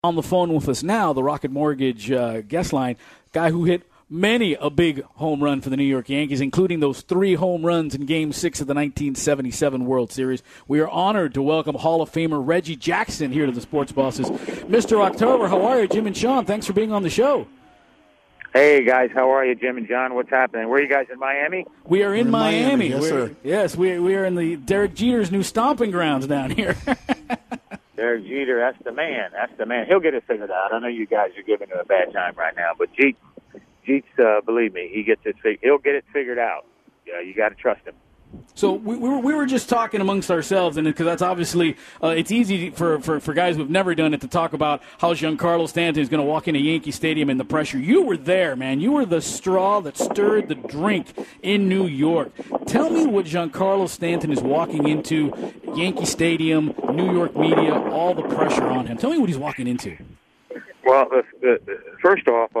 On the phone with us now, the Rocket Mortgage guest line, guy who hit many a big home run for the New York Yankees, including those 3 home runs in Game 6 of the 1977 World Series. We are honored to welcome Hall of Famer Reggie Jackson here to the Sports Bosses. Mr. October, how are you? Jim and Sean, thanks for being on the show. Hey, guys, how are you? Jim and John, what's happening? Where are you guys, in Miami? We are in Miami. Yes, sir. Yes, we are in the Derek Jeter's new stomping grounds down here. Derek Jeter, that's the man. That's the man. He'll get it figured out. I know you guys are giving him a bad time right now, but Jeets, believe me, he'll get it figured out. You got to trust him. So we were just talking amongst ourselves, and because that's obviously it's easy for guys who've never done it to talk about how Giancarlo Stanton is going to walk into Yankee Stadium and the pressure. You were there, man. You were the straw that stirred the drink in New York. Tell me what Giancarlo Stanton is walking into Yankee Stadium, New York media, all the pressure on him. Tell me what he's walking into. Well, first off,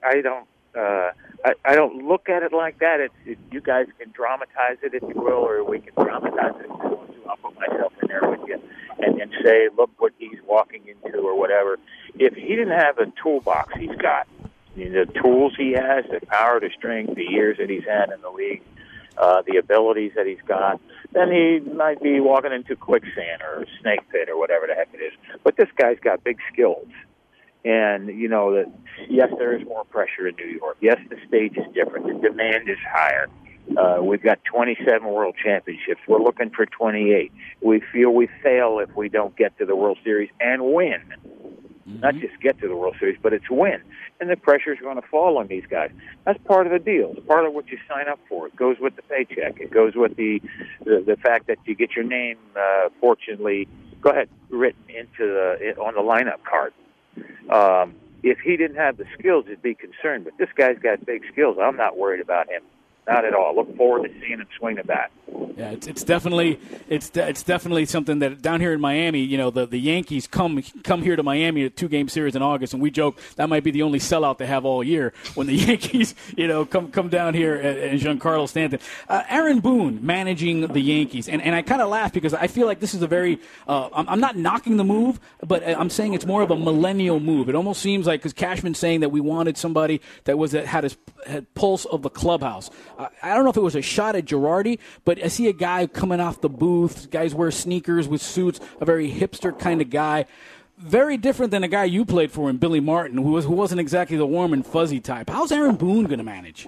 I don't look at it like that. You guys can dramatize it if you will, or we can dramatize it if you want to. I'll put myself in there with you and say, look what he's walking into or whatever. If he didn't have a toolbox he's got, the tools he has, the power, the strength, the years that he's had in the league, the abilities that he's got, then he might be walking into quicksand or a snake pit or whatever the heck it is. But this guy's got big skills. And, that yes, there is more pressure in New York. Yes, the stage is different. The demand is higher. We've got 27 world championships. We're looking for 28. We feel we fail if we don't get to the World Series and win. Mm-hmm. Not just get to the World Series, but it's win. And the pressure is going to fall on these guys. That's part of the deal. It's part of what you sign up for. It goes with the paycheck. It goes with the fact that you get your name, fortunately, written on the lineup card. If he didn't have the skills, he'd be concerned. But this guy's got big skills. I'm not worried about him. Not at all. Look forward to seeing him swing the bat. Yeah, it's definitely something that down here in Miami, the Yankees come here to Miami a 2-game series in August, and we joke that might be the only sellout they have all year when the Yankees, come down here and Giancarlo Stanton. Aaron Boone managing the Yankees, and I kind of laugh because I feel like this is a very I'm not knocking the move, but I'm saying it's more of a millennial move. It almost seems like, because Cashman's saying that we wanted somebody that had pulse of the clubhouse. I don't know if it was a shot at Girardi, but I see a guy coming off the booth. Guys wear sneakers with suits, a very hipster kind of guy. Very different than a guy you played for in Billy Martin, who wasn't exactly the warm and fuzzy type. How's Aaron Boone going to manage?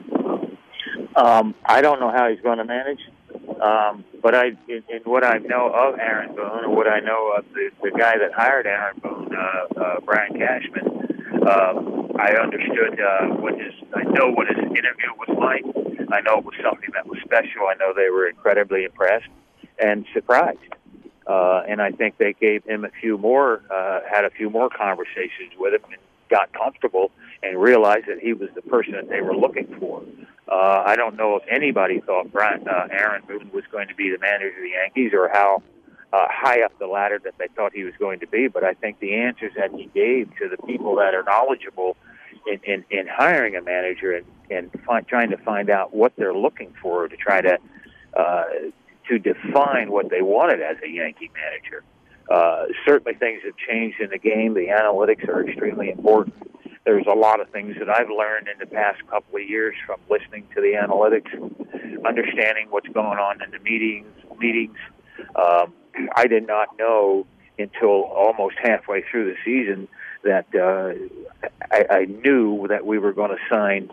I don't know how he's going to manage, but in what I know of Aaron Boone, or what I know of the guy that hired Aaron Boone, Brian Cashman, I understood I know what his interview was like. I know it was something that was special. I know they were incredibly impressed and surprised. And I think they gave him had a few more conversations with him and got comfortable and realized that he was the person that they were looking for. I don't know if anybody thought Aaron Boone was going to be the manager of the Yankees, or how high up the ladder that they thought he was going to be, but I think the answers that he gave to the people that are knowledgeable in hiring a manager and trying to find out what they're looking for to try to define what they wanted as a Yankee manager. Certainly things have changed in the game. The analytics are extremely important. There's a lot of things that I've learned in the past couple of years from listening to the analytics, understanding what's going on in the meetings. I did not know until almost halfway through the season that I knew that we were going to sign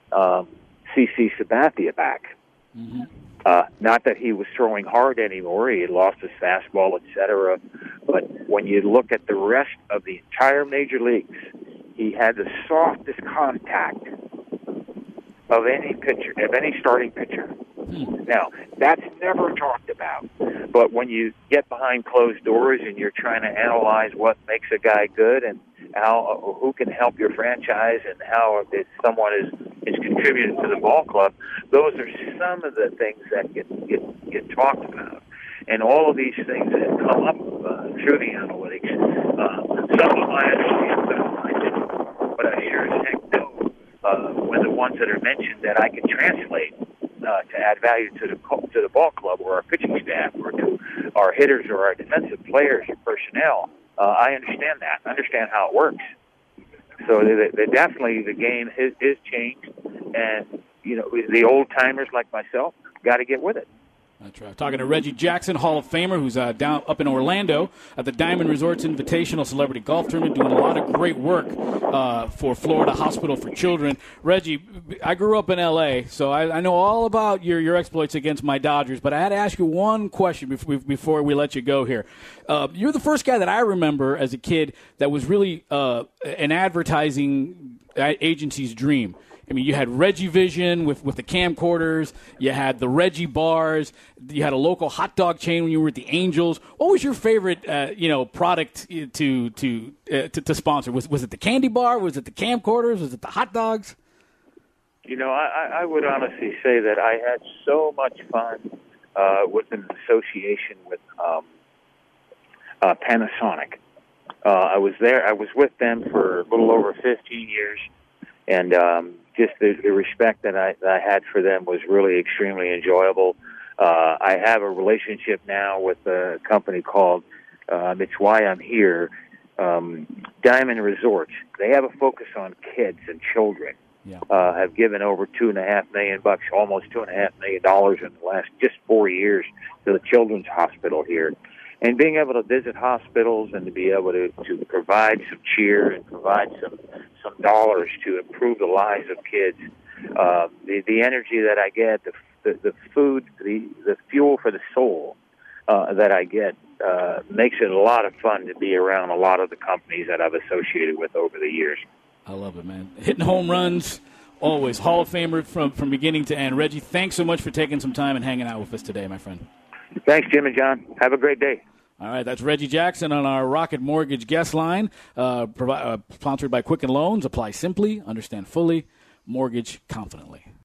CC Sabathia back. Mm-hmm. Not that he was throwing hard anymore. He had lost his fastball, etc. But when you look at the rest of the entire major leagues, he had the softest contact of any pitcher, of any starting pitcher. Now, that's never talked about, but when you get behind closed doors and you're trying to analyze what makes a guy good and who can help your franchise and how if someone is contributing to the ball club, those are some of the things that get talked about. And all of these things that come up through the analytics, some of them I understand, some of them I didn't, but I sure as heck know when the ones that are mentioned that I can translate to add value to the ball club or our pitching staff or to our hitters or our defensive players or personnel. I understand that. I understand how it works. So they definitely, the game is changed, and the old timers like myself got to get with it. That's right. Talking to Reggie Jackson, Hall of Famer, who's down up in Orlando at the Diamond Resorts Invitational Celebrity Golf Tournament, doing a lot of great work for Florida Hospital for Children. Reggie, I grew up in L.A., so I know all about your exploits against my Dodgers, but I had to ask you one question before we let you go here. You're the first guy that I remember as a kid that was really an advertising agency's dream. I mean, you had Reggie Vision with the camcorders. You had the Reggie bars. You had a local hot dog chain when you were at the Angels. What was your favorite, product to sponsor? Was it the candy bar? Was it the camcorders? Was it the hot dogs? I would honestly say that I had so much fun with an association with Panasonic. I was with them for a little over 15 years, and just the respect that I had for them was really extremely enjoyable. I have a relationship now with a company called, it's why I'm here, Diamond Resorts. They have a focus on kids and children. Yeah. Have given over $2.5 million, almost $2.5 million in the last just 4 years to the Children's Hospital here. And being able to visit hospitals and to be able to provide some cheer and provide some dollars to improve the lives of kids, the energy that I get, the food, the fuel for the soul that I get makes it a lot of fun to be around a lot of the companies that I've associated with over the years. I love it, man. Hitting home runs, always. Hall of Famer from beginning to end. Reggie, thanks so much for taking some time and hanging out with us today, my friend. Thanks, Jim and John. Have a great day. All right, that's Reggie Jackson on our Rocket Mortgage guest line, sponsored by Quicken Loans. Apply simply, understand fully, mortgage confidently.